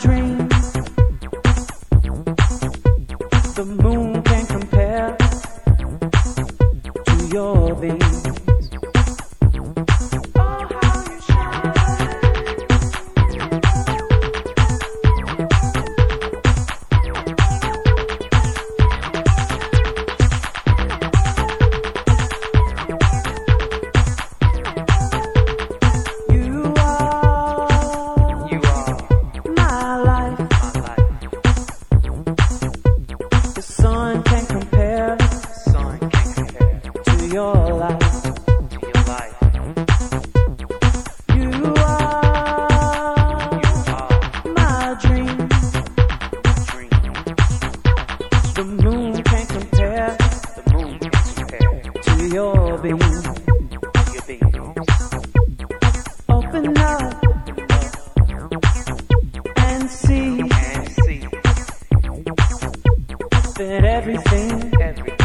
dream. The moon can compare to your beams. Oh, how you shine. You are my life. The sun can't compare to your life. You are my dream. The moon can't compare to your beams. Open up and see that everything